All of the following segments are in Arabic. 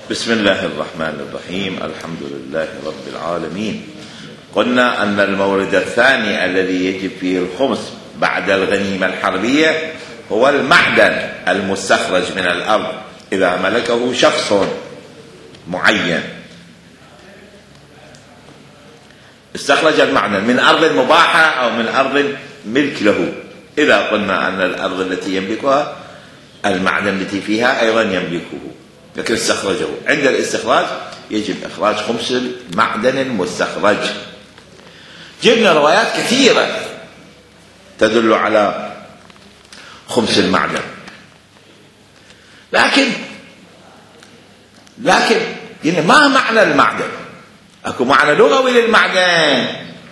بسم الله الرحمن الرحيم. الحمد لله رب العالمين. قلنا أن المورد الثاني الذي يجب فيه الخمس بعد الغنيمة الحربية هو المعدن المستخرج من الأرض إذا ملكه شخص معين، استخرج المعدن من أرض مباحة أو من أرض ملك له. إذا قلنا أن الأرض التي يملكها المعدن التي فيها أيضا يملكه، لكن استخرجه، عند الاستخراج يجب إخراج خمس المعدن المستخرج. جبنا روايات كثيرة تدل على خمس المعدن، لكن ما معنى المعدن؟ أكو معنى لغوي للمعدن،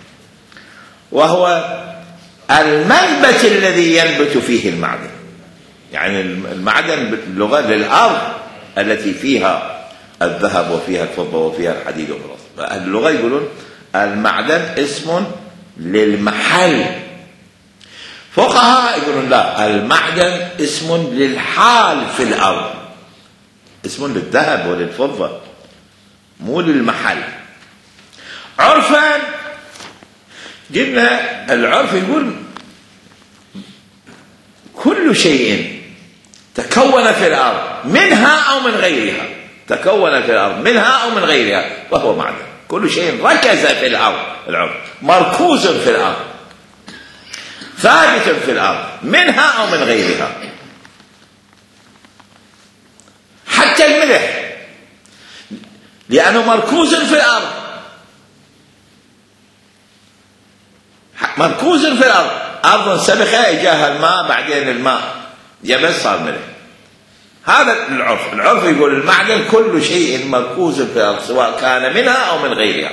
وهو المنبت الذي ينبت فيه المعدن. يعني المعدن باللغة للأرض التي فيها الذهب وفيها الفضة وفيها الحديد والرصاص. أهل اللغة يقولون المعدن اسم للمحل. فقهاء يقولون لا، المعدن اسم للحال في الأرض، اسم للذهب وللفضة مو للمحل. عرفا جبنا العرف يقول كل شيء تكون في الأرض منها أو من غيرها، تكون في الأرض منها أو من غيرها وهو معدن. كل شيء ركز في الأرض، العرف مركوز في الأرض ثابت في الأرض منها أو من غيرها. حتى الملح لأنه مركوز في الأرض، مركوز في الأرض، أرض سبخة إجاها الماء بعدين الماء يبس صار ملح. هذا العرف. العرف يقول المعدن كل شيء مركوز في الأرض سواء كان منها أو من غيرها.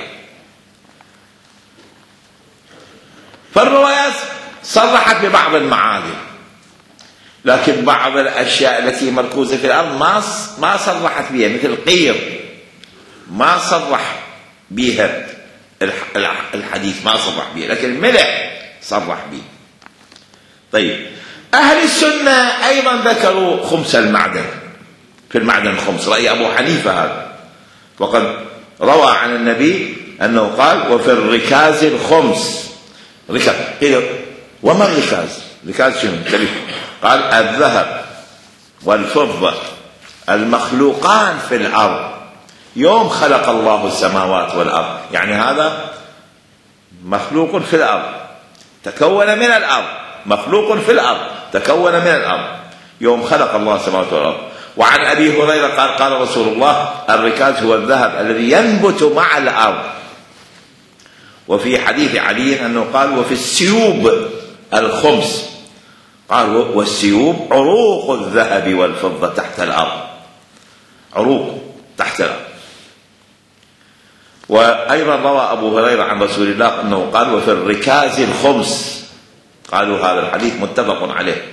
فالروايات صرحت ببعض المعادن، لكن بعض الأشياء التي مركوزة في الأرض ما صرحت بها، مثل القير ما صرح بها الحديث، ما صرح بها، لكن الملح صرح به. طيب، أهل السنة أيضا ذكروا خمس المعدن، في المعدن خمس، رأي أبو حنيفة هذا، وقد روى عن النبي أنه قال وفي الركاز الخمس. ركاز وما الركاز؟ ركاز شنو؟ قال الذهب والفضة المخلوقان في الأرض يوم خلق الله السماوات والأرض، يعني هذا مخلوق في الأرض تكون من الأرض، مخلوق في الأرض تكون من الأرض يوم خلق الله السماوات والأرض. وعن أبي هريرة قال قال رسول الله الركاز هو الذهب الذي ينبت مع الأرض. وفي حديث علي أنه قال وفي السيوب الخمس، قال والسيوب عروق الذهب والفضة تحت الأرض، عروق تحت الأرض. وأيضا روى أبو هريرة عن رسول الله أنه قال وفي الركاز الخمس. قالوا هذا الحديث متفق عليه.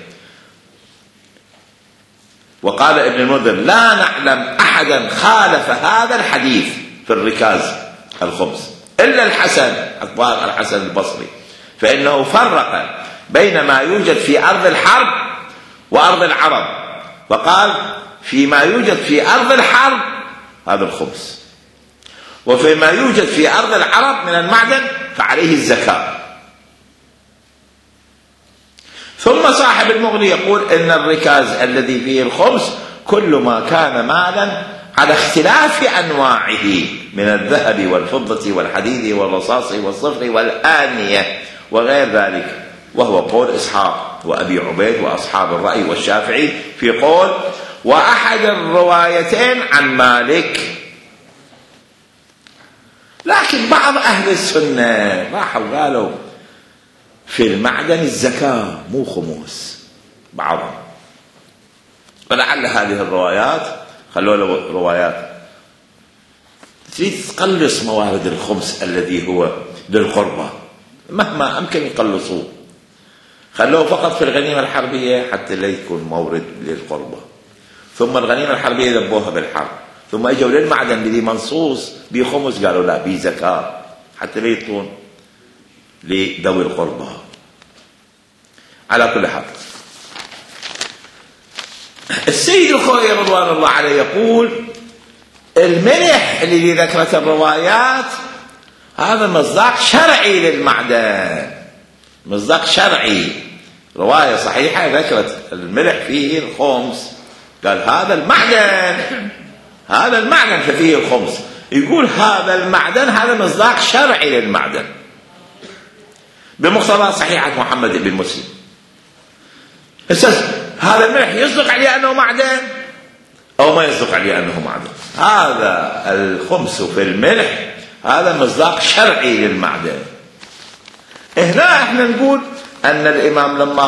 وقال ابن المنذر لا نعلم أحدا خالف هذا الحديث في الركاز الخمس إلا الحسن، أكبر الحسن البصري، فإنه فرق بين ما يوجد في أرض الحرب وأرض العرب، وقال فيما يوجد في أرض الحرب هذا الخمس، وفيما يوجد في أرض العرب من المعدن فعليه الزكاة. ثم صاحب المغني يقول إن الركاز الذي فيه الخمس كل ما كان مالا على اختلاف أنواعه من الذهب والفضة والحديد والرصاص والصفر والآنية وغير ذلك، وهو قول إسحاق وأبي عبيد وأصحاب الرأي والشافعي في قول وأحد الروايتين عن مالك. لكن بعض أهل السنة راحوا قالوا في المعدن الزكاة مو خموس بعضهم، ولعل هذه الروايات خلوا له روايات تريد تقلص موارد الخمس الذي هو للقربى، مهما أمكن يقلصوه، خلوه فقط في الغنيمة الحربية حتى لا يكون مورد للقربى. ثم الغنيمة الحربية ذبوها بالحرب، ثم اجوا للمعدن الذي منصوص بخمس قالوا لا بزكاة حتى لا يطون لذوي القربى. على كل حال السيد الخوئي رضوان الله عليه يقول الملح اللي ذكرت الروايات هذا مصداق شرعي للمعدن، مصداق شرعي. رواية صحيحة ذكرت الملح فيه الخمس، قال هذا المعدن، هذا المعدن ففيه الخمس، يقول هذا المعدن هذا مصداق شرعي للمعدن بمقتضى صحيحة محمد بن مسلم. هذا الملح يصدق عليه أنه معدن أو ما يصدق عليه أنه معدن؟ هذا الخمس في الملح هذا مصداق شرعي للمعدن. هنا احنا نقول أن الإمام لما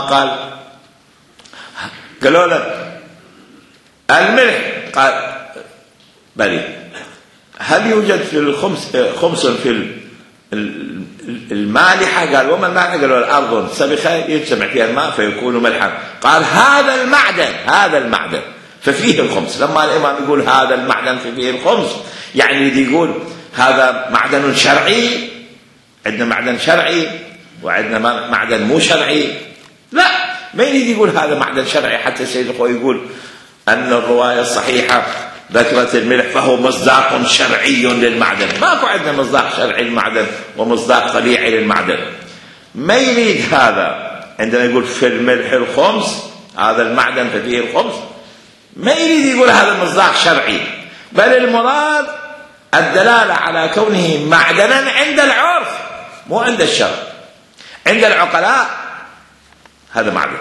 قالوا له الملح، قال بلي، هل يوجد في الخمس خمس في المالحة؟ قال وما المالحة؟ قالوا الأرض سبخة يجتمع فيها الماء فيكون ملحا. قال هذا المعدن، هذا المعدن ففيه الخمس. لما الإمام يقول هذا المعدن ففيه الخمس يعني يريد يقول هذا معدن شرعي، عندنا معدن شرعي وعندنا معدن مو شرعي. لا، ما يريد يقول هذا معدن شرعي حتى السيد الخوي يقول أن الرواية الصحيحة ذكرت الملح فهو مصداق شرعي للمعدن. ماكو عندنا مصداق شرعي للمعدن ومصداق طبيعي للمعدن. ما يريد هذا عندما يقول في الملح الخمس، هذا المعدن ففيه الخمس، ما يريد يقول هذا مصداق شرعي، بل المراد الدلالة على كونه معدنا عند العرف مو عند الشرع. عند العقلاء هذا معدن.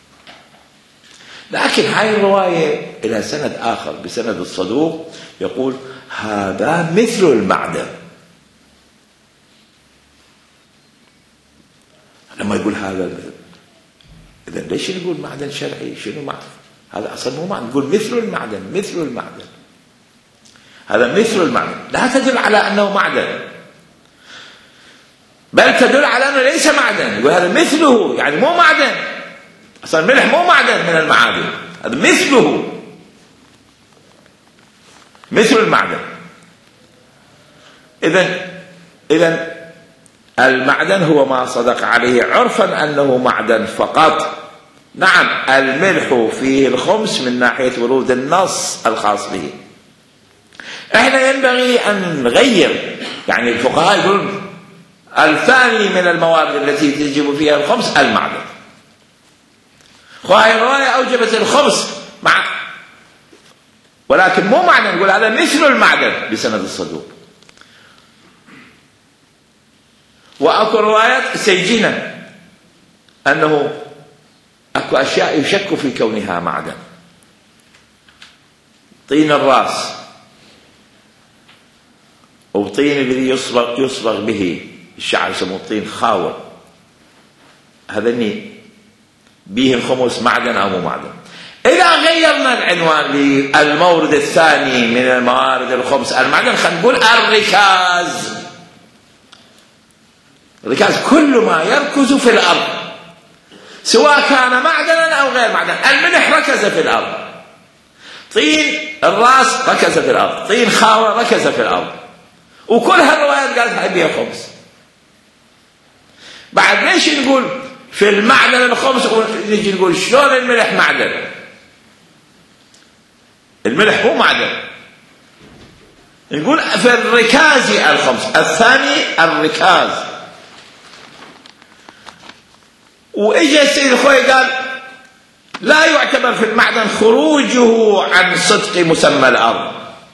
لكن هاي الرواية إلى سند آخر بسند الصدوق يقول هذا مثل المعدن. لما يقول هذا، إذا ليش نقول معدن شرعي؟ شنو معدن؟ هذا أصلا مو معدن، نقول مثل المعدن، مثل المعدن، هذا مثل المعدن، لا تدل على أنه معدن، بل تدل على أنه ليس معدن. يقول هذا مثله، يعني مو معدن. أصلا الملح مو معدن من المعادن، هذا مثله، مثل المعدن. إذن المعدن هو ما صدق عليه عرفا أنه معدن فقط. نعم الملح فيه الخمس من ناحية ورود النص الخاص به. احنا ينبغي أن نغير، يعني الفقهاء يقولون الثاني من الموارد التي تجب فيها الخمس المعدن. وهي الرواية أوجبت الخمس ولكن مو معدن، نقول هذا مثل المعدن بسند الصدوق. وأكو روايات سيجينا أنه أكو أشياء يشك في كونها معدن. طين الرأس وطين الذي يصبغ به الشعر يسموه طين خاور، هذني به الخمس معدن أو مو معدن. إذا غيرنا العنوان للمورد الثاني من الموارد الخمس المعدن، خلينا نقول الركاز. الركاز كل ما يركز في الأرض سواء كان معدنا أو غير معدن. الملح ركز في الأرض، طين الرأس ركز في الأرض، طين خاور ركز في الأرض، وكل هالروايات قالت هاي بيها خمس. بعد ليش نقول في المعدن الخمس ونجي نقول شلون الملح معدن؟ الملح مو معدن، نقول في الركاز الخمس. الثاني الركاز. وإجا السيد الخوي قال لا يعتبر في المعدن خروجه عن صدق مسمى الأرض،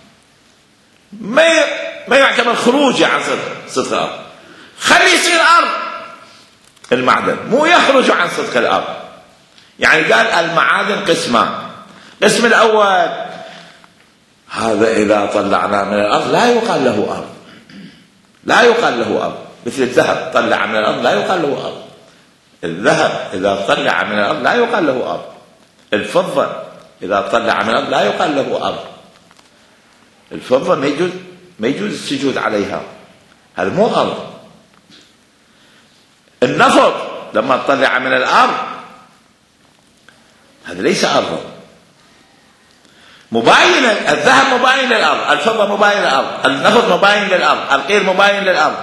ما يعتبر خروجه عن صدق الأرض، خلي يصير أرض المعدن، مو يخرج عن صدق الأرض. يعني قال المعادن قسمان. القسم الأول هذا إذا طلعنا من الأرض لا يقال له أرض، لا يقال له أرض. مثل الذهب طلع من الأرض لا يقال له أرض. الذهب إذا طلع من الأرض لا يقال له أرض. الفضة إذا طلع من الأرض لا يقال له أرض. الفضة ما يجوز السجود عليها، هذا مو أرض. النفط لما طلع من الأرض هذا ليس أرض. مباين، الذهب مباين للأرض، الفضة مباين للأرض، النفط مباين للأرض، القير مباين للأرض.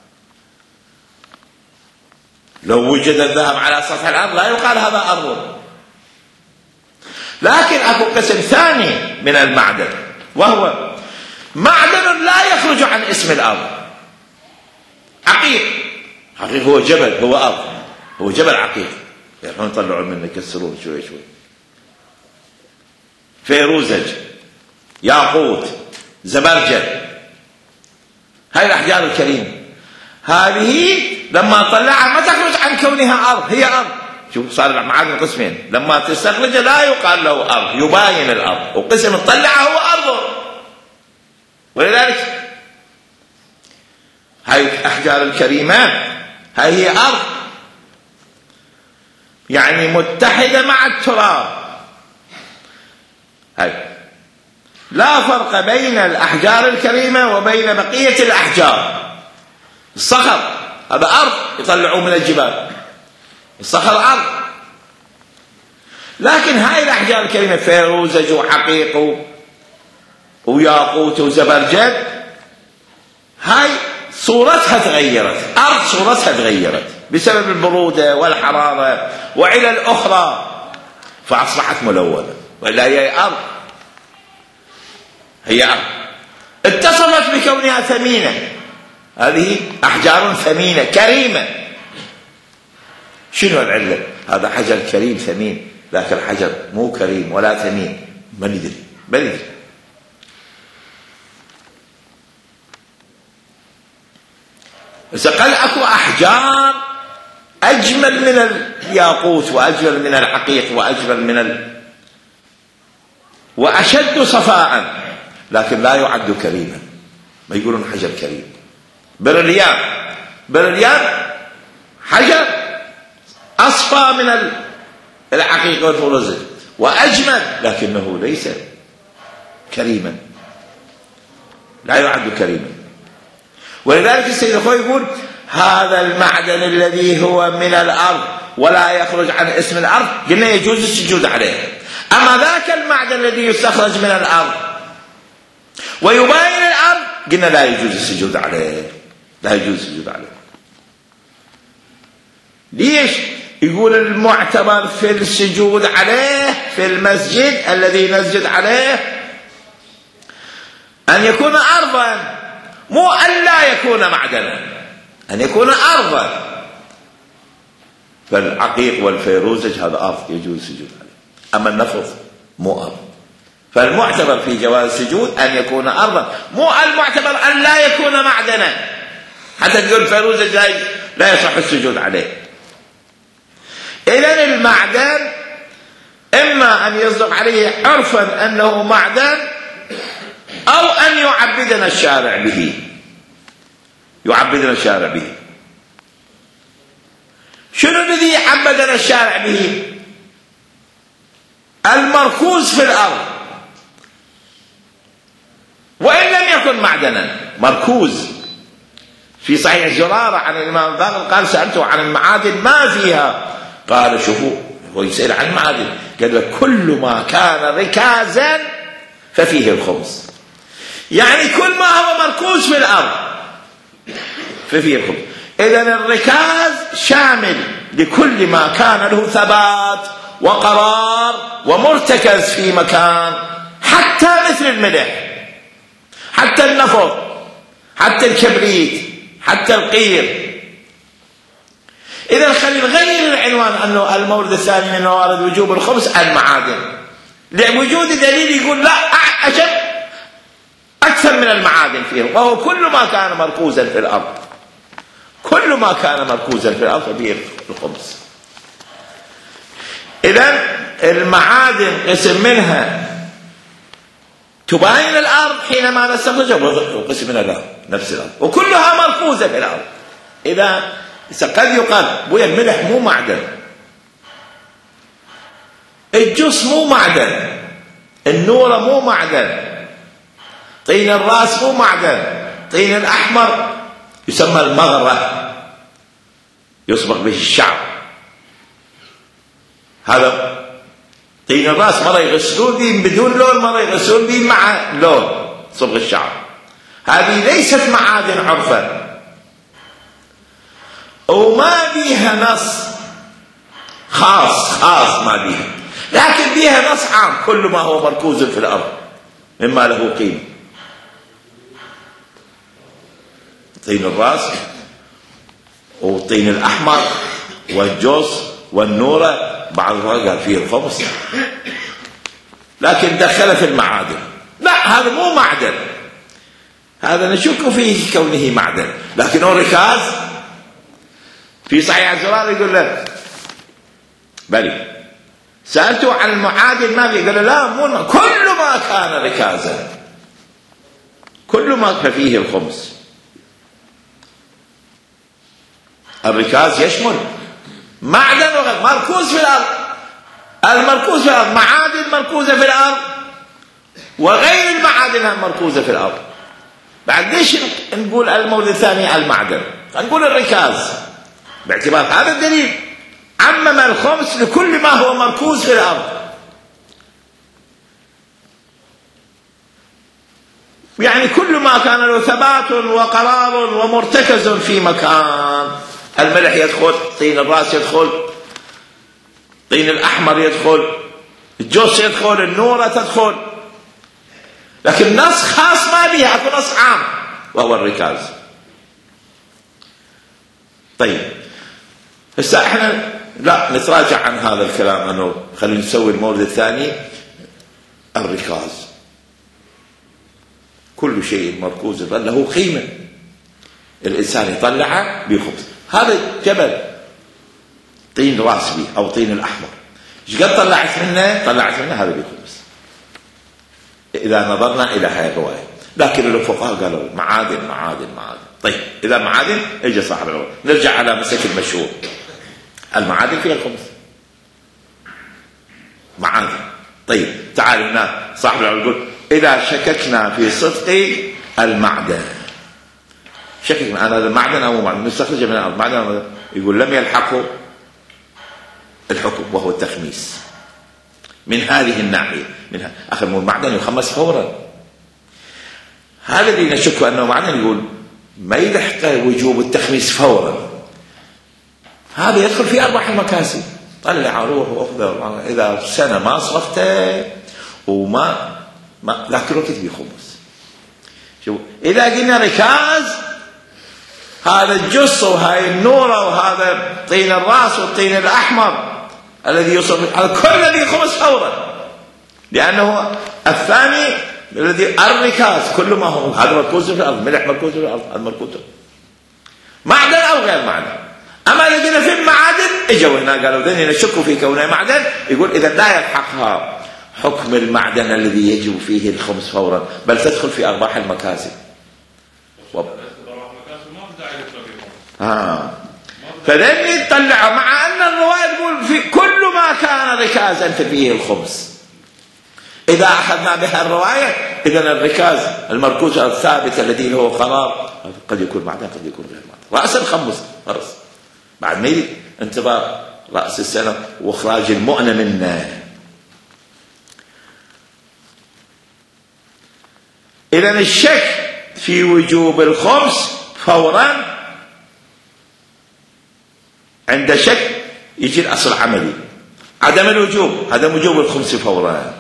لو وجد الذهب على سطح الأرض لا يقال هذا أرض. لكن أكو قسم ثاني من المعدن، وهو معدن لا يخرج عن اسم الأرض. عقيق، عقيق هو جبل، هو أرض، هو جبل عقيق، يروحون يطلعون منه يكسرون شوي شوي. فيروزج، ياقوت، زبرجد، هاي الأحجار الكريمة، هذه لما طلعها ما تخرج عن كونها أرض، هي أرض. شوف صار المعادن قسمين، لما تستخرجه لا يقال له أرض، يباين الأرض، وقسم تطلعها هو أرضه. ولذلك هاي الأحجار الكريمة هاي هي أرض، يعني متحدة مع التراب. هاي لا فرق بين الأحجار الكريمة وبين بقية الأحجار. الصخر هذا أرض يطلعوه من الجبال، الصخر أرض. لكن هاي الأحجار الكريمة فيروزج وحقيق وياقوت وزبرجد، هاي صورتها تغيرت، أرض صورتها تغيرت بسبب البرودة والحرارة وعلل أخرى، فأصبحت ملونة، وإلا هي أرض، هي أرض. اتصفت بكونها ثمينة، هذه أحجار ثمينة كريمة. شنو العلة؟ هذا حجر كريم ثمين، لكن الحجر مو كريم ولا ثمين، ما ندري. إذا قال أكو أحجار أجمل من الياقوت وأجمل من العقيق وأجمل وأشد صفاء، لكن لا يعد كريما، ما يقولون حجر كريم. برليان حجر أصفى من العقيق والفيروزج وأجمل، لكنه ليس كريما، لا يعد كريما. ولذلك السيد الخوي يقول هذا المعدن الذي هو من الأرض ولا يخرج عن اسم الأرض، قلنا يجوز السجود عليه. أما ذاك المعدن الذي يستخرج من الأرض ويباين الأرض، قلنا لا يجوز السجود عليه، لا يجوز السجود عليه. ليش؟ يقول المعتبر في السجود عليه في المسجد الذي نسجد عليه أن يكون أرضا، مو أن لا يكون معدنا، أن يكون أرضا. فالعقيق والفيروزج هذا أرض يجوز السجود عليه، أما النفط مو أرض. فالمعتبر في جواز السجود أن يكون أرضا، مو المعتبر أن لا يكون معدنا، حتى تقول الفيروزج لا يصح السجود عليه. إذن المعدن إما أن يصدق عليه عرفا أنه معدن، أو أن يعبدنا الشارع به. شنو الذي عبدنا الشارع به؟ المركوز في الأرض، وإن لم يكن معدنا، مركوز. في صحيح الزرارة عن الإمام الباقر قال سألته عن المعادن ما فيها، قال شوفوا، هو يسأل عن المعادن، قال كل ما كان ركازا ففيه الخبز، يعني كل ما هو مركوز في الأرض ففيه الخبز. إذن الركاز شامل لكل ما كان له ثبات وقرار ومرتكز في مكان، حتى مثل الملح، حتى النفط، حتى الكبريت، حتى القير. إذن خلي نغير العنوان أنه المورد الثاني من موارد وجوب الخبز المعادن، لوجود دليل يقول لا أشد أكثر من المعادن فيه، وهو كل ما كان مركوزا في الأرض، كل ما كان مركوزا في الأرض فيه الخبز. إذن المعادن قسم منها تباين الأرض حينما نستخرجها، وقسم منها لا نفس الأرض، وكلها مركوزة في الأرض. إذا قد يقال بويا الملح مو معدن، الجص مو معدن، النورة مو معدن، طين الراس مو معدن، طين الأحمر يسمى المغرة يصبغ به الشعر، هذا طين الراس مرة يغسلون به بدون لون، مرة يغسلون به مع لون صبغ الشعر. هذه ليست معادن عرفا، وما بيها نص خاص ما بيها، لكن بيها نص عام، كل ما هو مركوز في الأرض مما له قيمة. طين الراس والطين الأحمر والجوز والنورة، بعض قال فيه الخمس، لكن دخل في المعادن. لا، هذا مو معدن، هذا نشك فيه كونه معدن، لكنه ركاز. في صحيح الزرار يقول له بلي، سألته عن المعادن ما في، قال له لا، مو كل ما كان ركازا، كل ما فيه الخمس. الركاز يشمل معدن وغير مركوز في الأرض. المركوز في الأرض معادن مركوزة في الأرض، وغير المعادن المركوزة في الأرض. بعد ليش نقول المورد الثاني المعدن؟ نقول الركاز، باعتبار هذا الدليل عمم الخمس لكل ما هو مركوز في الأرض. يعني كل ما كان له ثبات وقرار ومرتكز في مكان. الملح يدخل، طين الراس يدخل، طين الأحمر يدخل، الجوس يدخل، النورة تدخل، لكن نص خاص ما بها، أكو نص عام وهو الركاز. طيب هسه احنا لا نتراجع عن هذا الكلام، انه خلينا نسوي المورد الثاني الركاز. كل شيء مركوز له قيمة، الإنسان يطلعه بخبز. هذا جبل طين راس بي أو طين الأحمر، ايش قد طلعت منه؟ طلعت منه هذا بخبز، إذا نظرنا إلى هذه الرواية. لكن الفقهاء قالوا معادن معادن معادن. طيب إذا معادن، اجى صاحب الرواية، نرجع على مسك المشهور، المعادن فيها الخمس، معادن. طيب تعال هنا صاحب الرواية يقول إذا شككنا في صدق المعدن، شككنا أنا هذا المعدن أو معدن، نستخرج من المعدن، يقول لم يلحقه الحكم وهو التخميس من هذه الناحية. منها آخر مو المعدن يخمس فورا. هذا اللي نشك أنه معدن يقول ما يلحق وجوب التخميس فورا، هذا يدخل في أرباح المكاسب. طلع روح وأخذ، إذا سنة ما صرفته وما لكن وقت بيخمس. شوف إذا قلنا ركاز، هذا الجص وهاي النورة وهذا طين الراس والطين الأحمر الذي يوصل، هذا كل الذي يخمس فورا، لأنه الثاني الذي الركاز كل ما هو هذا مركوز في الأرض، ملح مركوز في الأرض، هذا مركوز معدن أو غير معدن. أما الذين في المعادن اجوا هنا قالوا ذني نشك في كونه معدن، يقول إذا لا يلحقها حكم المعدن الذي يجب فيه الخمس فورا، بل تدخل في أرباح المكاسب. فذني تطلع، مع أن الرواية تقول في كل ما كان ركازا فيه الخمس. إذا أخذنا بها الرواية، إذن الركاز المركوز الثابت الذي هو قرار قد يكون معدن قد يكون غير معدن. رأس الخمس خلاص، بعد ما انتظار رأس السنة وإخراج المؤنة منه. إذن الشك في وجوب الخمس فورا، عند شك يجي الأصل عملي، عدم الوجوب، عدم وجوب الخمس فورا.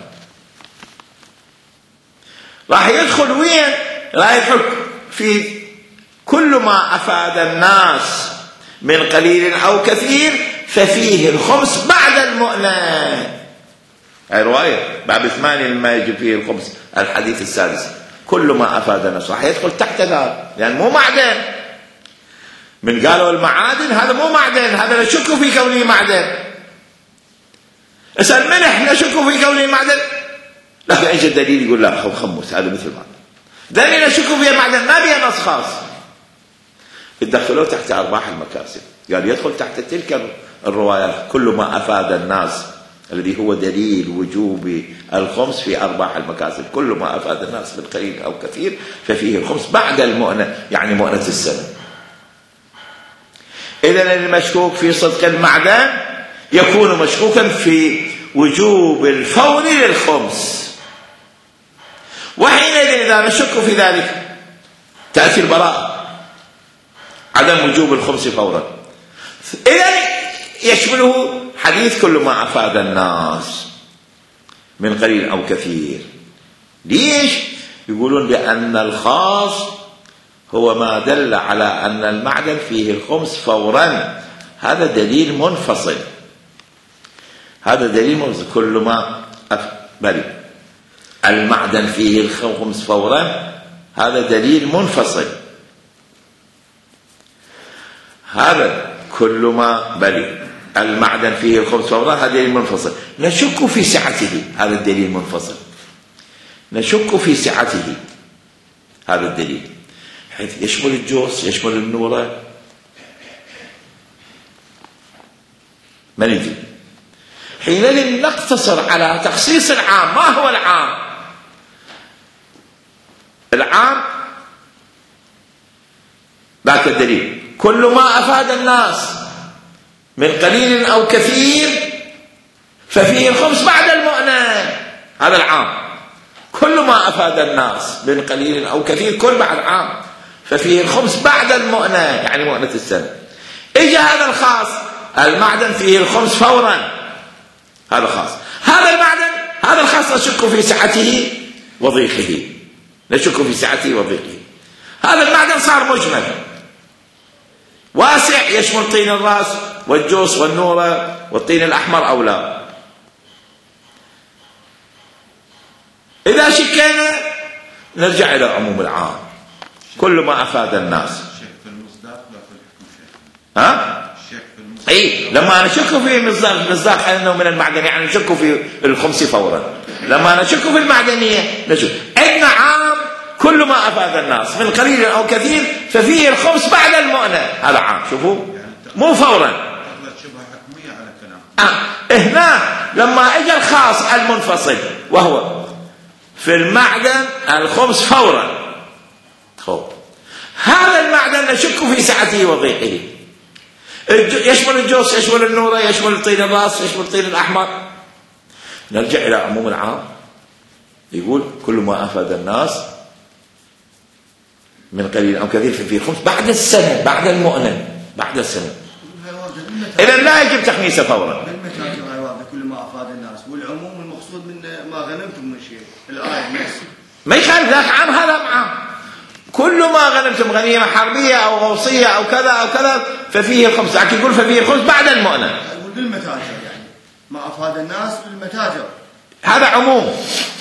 راح يدخل وين؟ راح يدخل في كل ما أفاد الناس من قليل أو كثير ففيه الخمس بعد المؤنة. هاي رواية باب 8 مما يجب فيه الخمس، الحديث السادس. كل ما أفاد الناس راح يدخل تحت ذلك، لأن مو معدن. من قالوا المعادن هذا مو معدن، هذا نشك في كونه معدن. اسأل الملح نشك في كونه معدن، لكن ايش الدليل؟ يقول لا خمس، هذا مثل معدن. دليل نشك فيه معدن ما بيها نص خاص، يدخلوه تحت أرباح المكاسب. قال يدخل تحت تلك الروايات كل ما أفاد الناس الذي هو دليل وجوب الخمس في أرباح المكاسب. كل ما أفاد الناس من قليل أو كثير ففيه الخمس بعد المؤنة، يعني مؤنة السنة. إذن المشكوك في صدق المعدن يكون مشكوكا في وجوب الفور للخمس، وحينئذ إذا نشك في ذلك تأتي البراءة، عدم وجوب الخمس فورا. إذن يشمله حديث كل ما أفاد الناس من قليل أو كثير. ليش؟ يقولون بأن الخاص هو ما دل على أن المعدن فيه الخمس فورا. هذا دليل منفصل، هذا دليل منفصل. كل ما بل المعدن فيه الخمس فورا هذا دليل منفصل. هذا كل ما بل المعدن فيه الخمس فورا هذا دليل منفصل. نشك في سعته، هذا الدليل منفصل. نشك في سعته، هذا الدليل حيث يشمل الجوس، يشمل النورة. ما ندري. حينئذ نقتصر على تخصيص العام. ما هو العام؟ العام ذاك الدليل كل ما أفاد الناس من قليل أو كثير ففيه الخمس بعد المؤنة. هذا العام. كل ما أفاد الناس من قليل أو كثير، كل بعد عام، ففيه الخمس بعد المؤنة، يعني مؤنة السنة. إجا هذا الخاص، المعدن فيه الخمس فورا، هذا خاص. هذا المعدن، هذا الخاص نشك في سعته وضيقه، نشك في سعته وضيقه. هذا المعدن صار مجمل واسع، يشمل طين الرأس والجوس والنورة والطين الأحمر أو لا. إذا شكينا نرجع إلى عموم العام، كل ما أفاد الناس. ها؟ اي لما نشك في مصداق انه من المعدن، يعني نشك في الخمس فورا. لما نشك في المعدنيه نشك. عندنا عام كل ما افاد الناس من قليل او كثير ففيه الخمس بعد المؤنة، هذا عام. شوفوا مو فورا. هنا لما اجى الخاص المنفصل وهو في المعدن الخمس فورا، هذا المعدن نشك في سعته وضيقه. يشمل الجوس، يشمل النورة، يشمل طين الراس، يشمل الطين الأحمر. نرجع إلى عموم العام، يقول كل ما أفاد الناس من قليل أو كثير ففيه خمس بعد السنة، بعد المؤنة، بعد السنة. إذا لا يجب تخميسه فورا. كل ما أفاد الناس، والعموم المقصود من ما غنمتم من شيء. الآية ما يخالف، ذاك عام هذا عام. كل ما غنمتم غنيمة حربية أو غوصية أو كذا أو كذا ففيه الخمس. لكن يقول ففيه الخمس بعد المؤنة. يقول بالمتاجر، يعني ما أفاد الناس بالمتاجر، هذا عموم.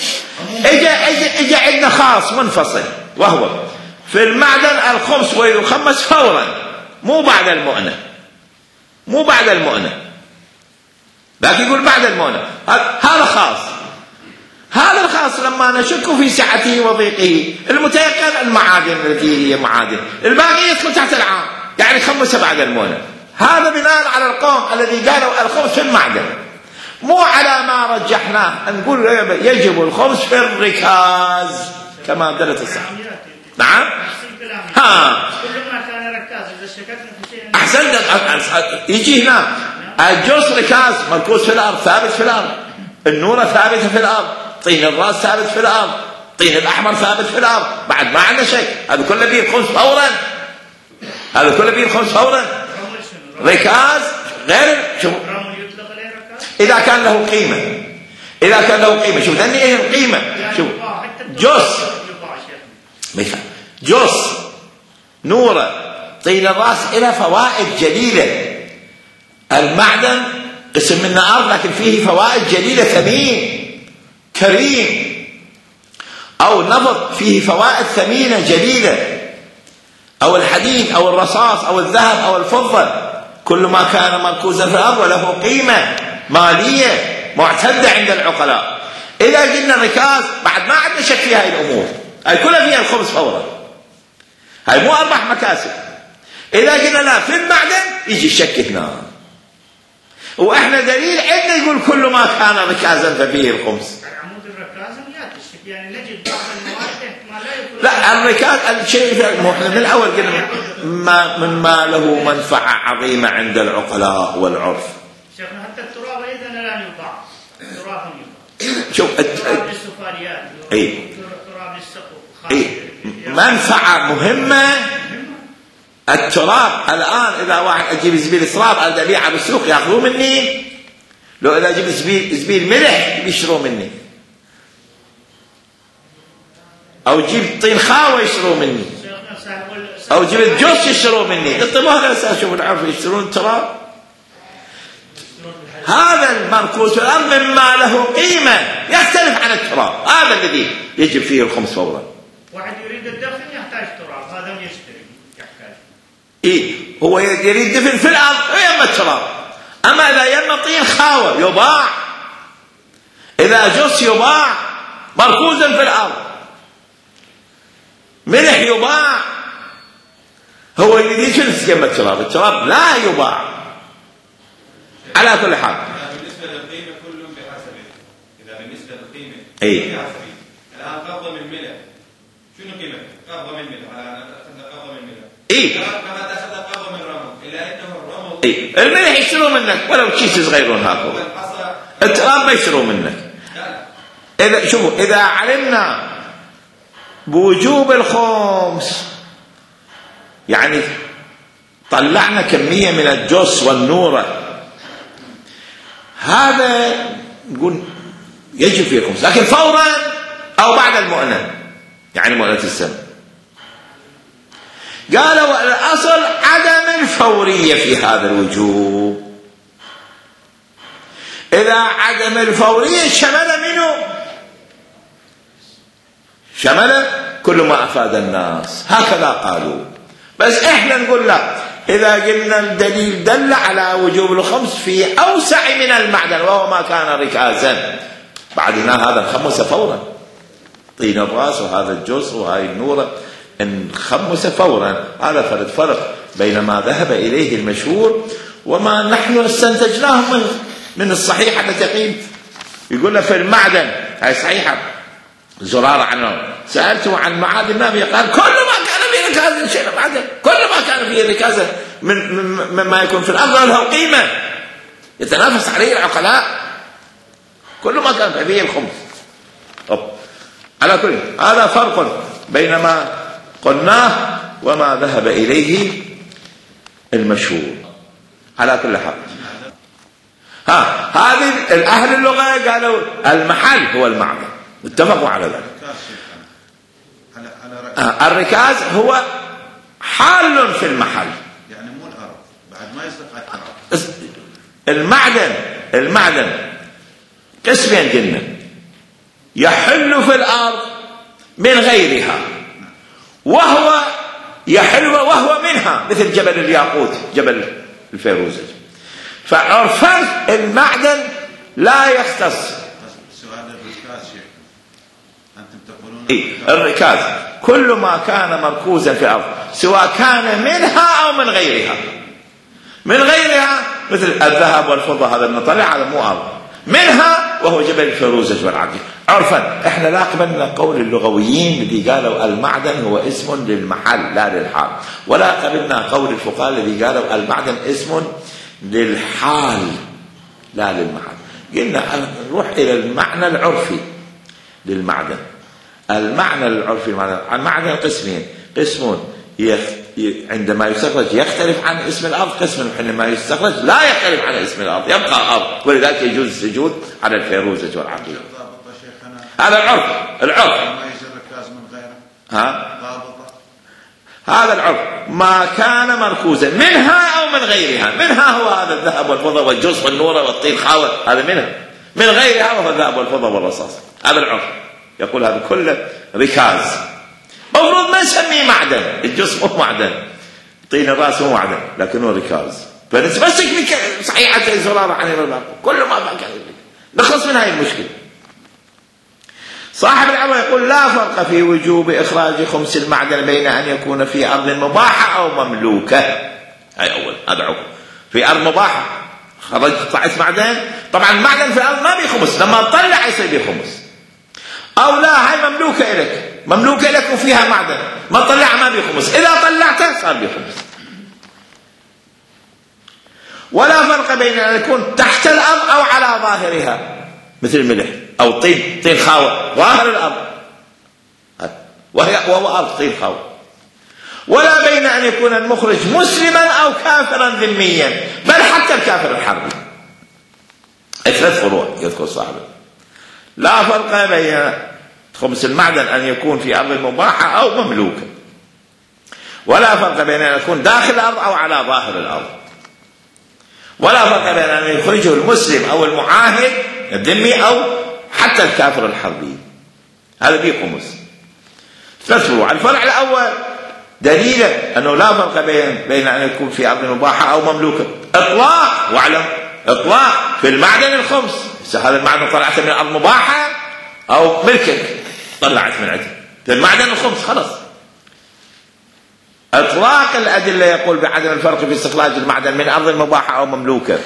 إجا عندنا خاص منفصل وهو في المعدن الخمس ويخمس فورا، مو بعد المؤنة، مو بعد المؤنة. لكن يقول بعد المؤنة. هذا خاص. هذا الخاص لما نشك في سعته وضيقه المتيقن المعادن التي هي معادن، الباقي يدخل تحت العام، يعني خمسة بعد المؤنة. هذا بناء على القوم الذي قالوا الخمس في المعدن، مو على ما رجحناه نقول يجب الخمس في الركاز كما دلت الصحة. نعم. ها كل ما كان ركاز إذا شككنا في شيء أحسنت. يجي هنا الجوس ركاز مركوز في الأرض، ثابت في الأرض، النورة ثابتة في الأرض، طين الراس ثابت في الأرض، طين الأحمر ثابت في الأرض، بعد ما عندنا شيء. هذا كله بيه الخمس فورا، هذا كله بيه الخمس فورا. ركاز غير شوف، إذا كان له قيمة، إذا كان له قيمة. شوف ذني إيه القيمة. شوف جوس، جوس، نورة، طين الراس إلى فوائد جليلة. المعدن قسم من أرض لكن فيه فوائد جليلة، ثمين كريم. أو النفط فيه فوائد ثمينة جليلة، أو الحديد أو الرصاص أو الذهب أو الفضة، كل ما كان مركوزا في الأرض وله قيمة مالية معتدة عند العقلاء. إذا قلنا الركاز بعد ما عندنا شك في هاي الأمور، هاي كلها فيها الخمس فورا، هاي مو أرباح مكاسب. إذا قلنا لا في المعدن يجي الشك هنا. وإحنا دليل عندنا يقول كل ما كان ركازا ففيه الخمس. عمود الركاز يعني نجد بعض المواد ما لا يكون. لا الركاز الشيء من الأول قلنا ما له منفعة عظيمة عند العقلاء والعرف. شيخنا حتى التراب أيضا لا يباع، التراب يباع. شوف تراب السفاليات، تراب السقف، منفعة مهمة. التراب الآن إذا واحد أجيب زبيل إسراف أبدأ أبيعه بالسوق يأخذوه مني، لو إذا أجيب زبيل ملح يشتروه مني، أو جيب طين خاوة يشتروه مني. شيخنا صاحب أو جبت جوز يشترون مني. قلت ما هذا الأساس. شوف العرف يشترون تراب. هذا المركوز في الأرض مما له قيمة يختلف عن التراب، هذا الذي يجب فيه الخمس فورا. واحد يريد الدفن يحتاج تراب، هذا يشتري يحتاج. هو يريد دفن في الأرض ويما التراب. أما إذا يما طين خاوة يباع، إذا جص يباع مركوزا في الأرض، ملح يباع. هو يريد يجلس يما التراب، التراب لا يباع على كل حال. بالنسبة للقيمة كل بحسبه. إذا بالنسبة للقيمة بحسبه. الآن قبضة من ملح، شنو قيمة؟ قبضة من ملح، على أخذنا قبضة من ملح. كما تأخذ قبضة من رمل، إلا أنه الرمل. الملح يشترون منك ولو كيس صغيرون هاكو. التراب ما يشترون منك. إذا شوفوا، إذا علمنا بوجوب الخمس يعني طلعنا كمية من الجص والنورة، هذا نقول يجب فيه الخمس، لكن فورا أو بعد المؤنة، يعني مؤنة السنة. قالوا الأصل عدم الفورية في هذا الوجوب. إذا عدم الفورية شمل منه، شمل كل ما أفاد الناس، هكذا قالوا. بس إحنا نقول لا، إذا قلنا الدليل دل على وجوب الخمس في أوسع من المعدن وهو ما كان ركازا، بعدنا هذا الخمس فورا، طين الرأس وهذا الجص وهاي النورة نخمس فورا. هذا فرق بين ما ذهب إليه المشهور وما نحن استنتجناه من الصحيحة التي تقيم. يقول في المعدن، هاي صحيحة، زرارة عنه سألته عن معادن النبي قال كل ما كان فيه ركازة شيء معدن، كل ما كان فيه ركازة مما يكون في الأرض له قيمة يتنافس عليه العقلاء، كل ما كان فيه الخمس. على كل هذا فرق بين ما قلناه وما ذهب إليه المشهور. على كل حال هذه الأهل اللغة قالوا المحل هو المعدن، اتفقوا على ذلك. الركاز هو حال في المحل، يعني مو الأرض بعد ما يصدق على التراب. المعدن قسمين قلنا، يحل في الأرض من غيرها، وهو يحل وهو منها، مثل جبل الياقوت، جبل الفيروزة. فعرفان المعدن لا يختص. سؤال الركاز شيخ، أنتم تقولون الركاز كل ما كان مركوزا في الأرض سواء كان منها أو من غيرها. من غيرها مثل الذهب والفضة، هذا نطلع، هذا مو أرض. منها وهو جبل الفيروزة والعدي. عرفا احنا لا قبلنا قول اللغويين الذي قالوا المعدن هو اسم للمحل لا للحال، ولا قبلنا قول الفقهاء الذي قالوا المعدن اسم للحال لا للمحل. قلنا نروح إلى المعنى العرفي للمعدن. المعنى العرفي المعدن قسمين، قسم عندما يستخرج يختلف عن اسم الأرض، قسم حينما يستخرج لا يختلف عن اسم الأرض، يبقى أرض، ولذلك يجوز السجود على الفيروزة والعقيق. هذا العرف ما يصير ركاز من غيره. هذا العرف ما كان مركوزا منها أو من غيرها. منها هو هذا الذهب والفضة والجص والنورة والطين خاوة، هذا منها. من غيرها هو الذهب والفضة والرصاص. هذا العرف يقول هذا كله ركاز. مفروض ما نسميه معدن، الجص مو معدن، طين الراس مو معدن، لكنه ركاز. فنتمسك بصحيحة زرارة عن الرب، كل ما كان نخلص من هاي المشكلة. صاحب العبر يقول لا فرق في وجوب إخراج خمس المعدن بين أن يكون في أرض مباحة أو مملوكة. هاي أول، هذا عقب. في أرض مباحة طلعت معدن، طبعا المعدن في الأرض ما بيخمس، لما تطلع يصير بيخمس. أو لا، هاي مملوكة إليك، مملوكة لك وفيها معدن، ما تطلعها ما بيخمس، إذا طلعتها صار بيخمس. ولا فرق بين أن يكون تحت الأرض أو على ظاهرها، مثل الملح أو طين خاوة ظاهر الأرض، وهو أرض طين خاوة. ولا بين أن يكون المخرج مسلما أو كافرا ذميا، بل حتى الكافر الحربي. ثلاث فروع يذكر صاحبه. لا فرق بين خمس المعدن أن يكون في أرض مباحة أو مملوكة. ولا فرق بين أن يكون داخل الأرض أو على ظاهر الأرض، ولا فرق بين أن يخرجه المسلم أو المعاهد الذمي أو حتى الكافر الحربي، هذا به خمس. فالفروع: الفرع الأول دليلا أنه لا فرق بين أن يكون في أرض مباحة أو مملوكة إطلاق، واعلم إطلاق في المعدن الخمس. هذا المعدن طلعت من أرض مباحة أو ملكك طلعت من عندك في المعدن الخمس، خلاص. إطلاق الأدلة يقول بعدم الفرق في استخراج المعدن من أرض مباحة أو مملوكة،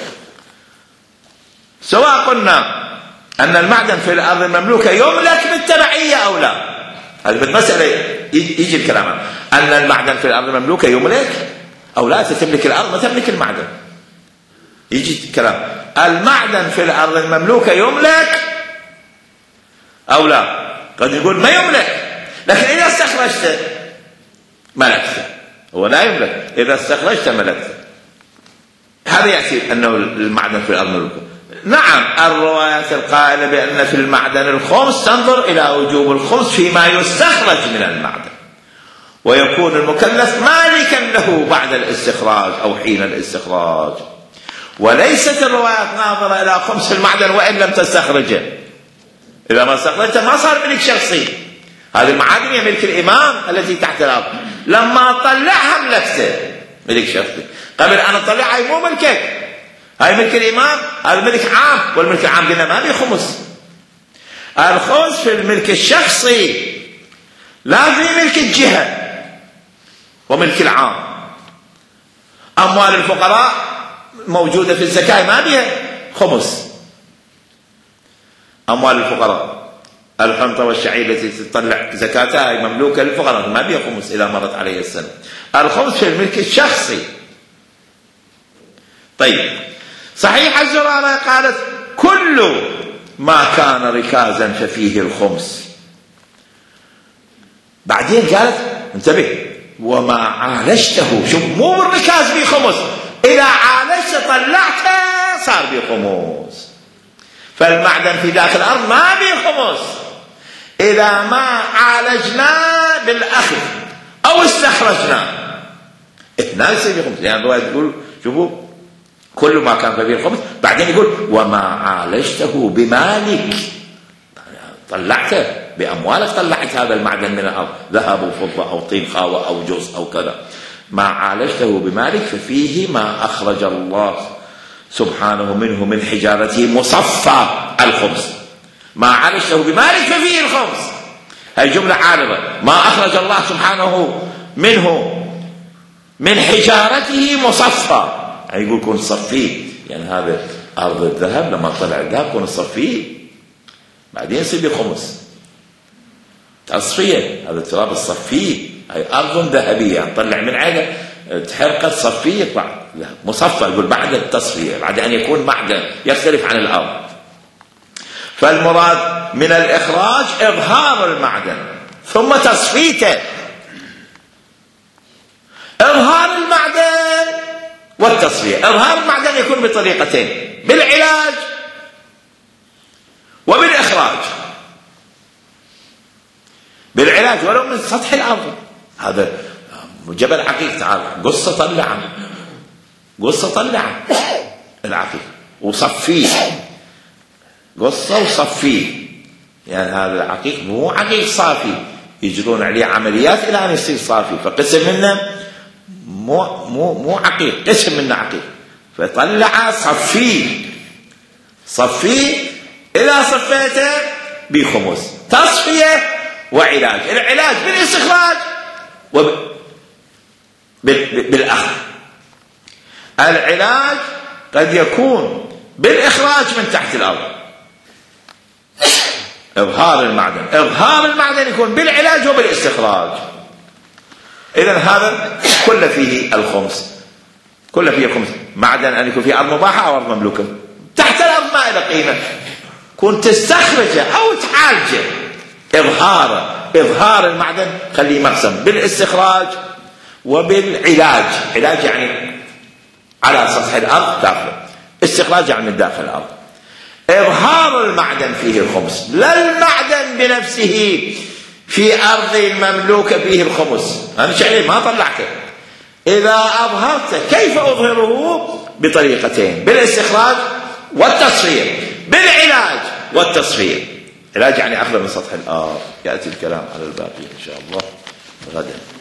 سواء قلنا أن المعدن في الأرض المملوكة يملك بالتبعية أو لا. هذه بالمسألة يجي الكلام أن المعدن في الأرض المملوكة يملك أو لا. تملك الأرض ما تملك المعدن، يجي الكلام المعدن في الأرض المملوكة يملك أو لا. قد يقول ما يملك، لكن إذا استخرجته ملكته. هو لا يملك، إذا استخرجته ملكته. هذا يأتي أنه المعدن في الأرض المملوكة. نعم، الروايات القائلة بأن في المعدن الخمس تنظر إلى وجوب الخمس فيما يستخرج من المعدن، ويكون المكلف مالكا له بعد الاستخراج أو حين الاستخراج، وليست الروايات ناظرة إلى خمس المعدن وإن لم تستخرجه. إذا ما استخرجته ما صار ملك شخصي. هذه المعادن هي ملك الإمام التي تحت الأرض، لما طلعها ملكته ملك شخصي. قبل أن أطلعها هي مو ملكك، هاي ملك الإمام، هذا ملك عام، والملك العام قلنا ما به خمس. الخمس في الملك الشخصي، لا في ملك الجهة وملك العام. أموال الفقراء موجودة في الزكاة ما بها خمس. أموال الفقراء الحنطة والشعير التي تطلع زكاتها هي مملوكة للفقراء ما بها خمس إذا مرت عليه السنة. الخمس في الملك الشخصي. طيب، صحيح الزرارة قالت كل ما كان ركازا ففيه الخمس. بعدين قالت انتبه وما عالجته، شوف مو بالركاز به خمس، إذا عالجت طلعته صار به خمس. فالمعدن في داخل الأرض ما به خمس إذا ما عالجناه بالأخذ أو استخرجناه، اثنان يصير به خمس. يعني الرواية تقول شوفوا كل ما كان فيه الخمس، بعدين يقول وما عالجته بمالك، طلعته بأموالك، طلعت هذا المعدن من الأرض، ذهب وفضة أو طين خاوة أو جوز أو كذا. ما عالجته بمالك ففيه ما أخرج الله سبحانه منه من حجارته مصفى الخمس. ما عالجته بمالك ففيه الخمس، هذه جملة عارضة. ما أخرج الله سبحانه منه من حجارته مصفى، يعني يقول كون صفيه، يعني هذا أرض الذهب لما طلع الذهب كون صفيه، بعدين يصير بخمس تصفية. هذا التراب الصفيه، هي أرض ذهبية يعني طلع من عينه تحرقت صفيه يطلع مصفى، يقول بعد التصفية، بعد أن يكون معدن يختلف عن الأرض. فالمراد من الإخراج إظهار المعدن ثم تصفيته. إظهار المعدن والتصفية. إظهار المعدن يكون بطريقتين، بالعلاج وبالإخراج. بالعلاج ولو من سطح الأرض، هذا جبل عقيق، تعال قصة طلعه العقيق وصفيه، قصة وصفيه، يعني هذا العقيق مو عقيق صافي، يجرون عليه عمليات إلى أن يصير صافي، فقسم منه مو عقيق، قسم منه عقيق، فطلع صفيه إذا صفيته بخمس. تصفية وعلاج. العلاج بالاستخراج بالأخذ. العلاج قد يكون بالإخراج من تحت الأرض. إظهار المعدن يكون بالعلاج وبالاستخراج. إذن هذا كل فيه الخمس. معدن أن يكون فيه أرض مباحة أو أرض مملوكة. تحت الأرض ما إلى قيمة، كنت تستخرجه أو تعالجه. إظهار المعدن خليه مقسم بالاستخراج وبالعلاج. علاج يعني على سطح الأرض داخله، استخراج يعني من داخل الأرض. إظهار المعدن فيه الخمس، لا المعدن بنفسه في أرض المملوك فيه الخمس، أنا شيء ما طلعته. إذا أظهرت كيف أظهره؟ بطريقتين: بالاستخراج والتصفير، بالعلاج والتصفير. علاج يعني أخذ من سطح الأرض. يأتي الكلام على الباقي إن شاء الله غدا.